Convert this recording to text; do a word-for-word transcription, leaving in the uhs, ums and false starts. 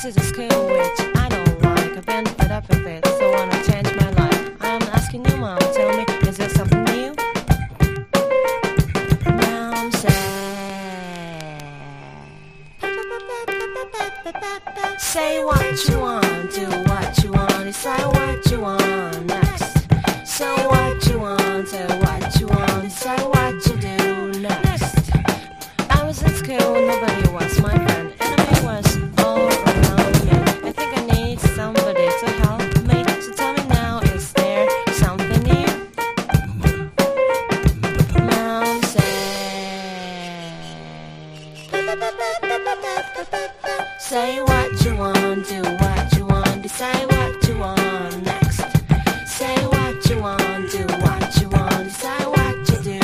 This is a skill which I don't like. I've been fed up with it, so I wanna change my life. I'm asking you, mom, tell me, is there something new? Mom said, say what you want, do what you want, decide what you want next. So what you want, say what you want, decide what you do next. I was in school, nobody was my friend, enemy was all around me. I think I need somebody to help me, so tell me now, is there something new? Mom said, say what you want, do what you want, decide what you want next. Say what you want, do what you want, decide what you do